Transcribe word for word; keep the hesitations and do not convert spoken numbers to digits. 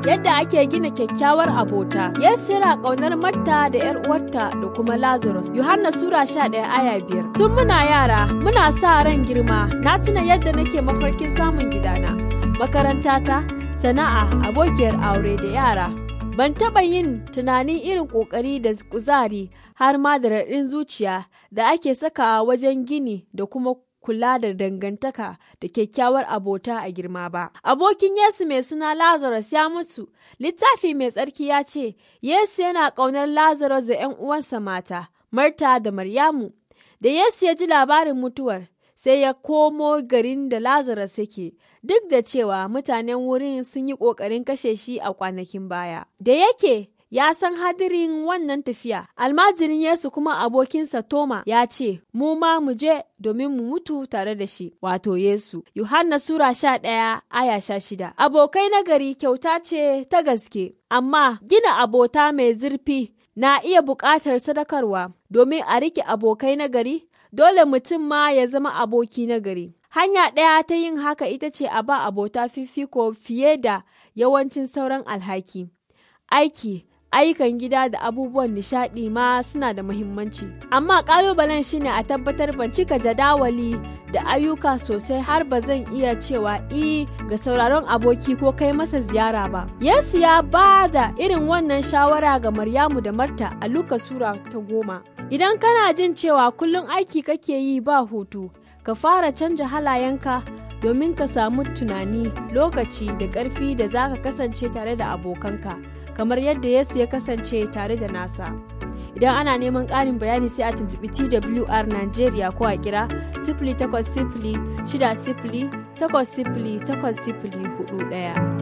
yadda ake gina kyakkyawar abota. Yesu yana ƙaunar Marta da ‘yar uwarta da kuma Lazarus. Yohanna Sura sha ɗaya aya biyar. Tun muna yara, muna sa ran girma. Na tuna yadda nake mafarkin samun gidana, makarantata, sana'a, abokiyar aure da yara. Ban taɓa yin tunanin irin ƙoƙari da kuzari har ma da raɗin zuciya da ake sakawa wajen gini da kuma kula da dangantaka da kyakkyawar abota a girma ba. Abokin Yesu mai suna Lazarus ya mutu. Littafi mai tsarki ya ce, Yesu yana ƙaunar Lazarus da ‘yan uwansa mata, Marta da Maryamu. Da Yesu ya ji labarin mutuwar, sai ya komo garin da Lazarus yake, duk da cewa mutanen wurin sun yi ƙoƙarin kashe shi a kwanakin baya. Da yake ya san hadirin wannan tafiya, almajirin Yesu kuma abokinsa Toma ya ce, mu ma mu je domin mu mutu tare da shi, wato Yesu. Yohanna Sura sha ɗaya aya sha shida. Abokai na gari kyauta ce ta gaske, amma gina abota mai zurfi na iya buƙatar sadakarwa. Domin a rike abokai na gari, dole mutum ma ya zama aboki na gari. Hanya ɗaya ta yin haka ita ce a ba abota fifiko fiye da yawancin sauran alhaki. Aiki, ayyukan gida da abubuwan nishaɗi ma suna da muhimmanci. Amma ƙalubalen shine a tabbatar ban cika jadawali da ayyuka sosai har ba zan iya cewa i ga sauraron aboki ko kai masa ziyara ba. Yesu ya ba da irin wannan shawara ga Maryamu da Marta a Luka Sura ta goma. Idan kana jin cewa kullum aiki kake yi ba hutu, ka fara canja halayenka domin ka samu tunani, lokaci da ƙarfi da za ka kasance tare da abokanka, kamar yadda Yesu ya kasance tare da nasa. Idan ana neman ƙarin bayani sai a tuntuɓi T W R Nigeria ko a kira sifili takwas sifili shida sifili takwas sifili takwas sifili hudu ɗaya.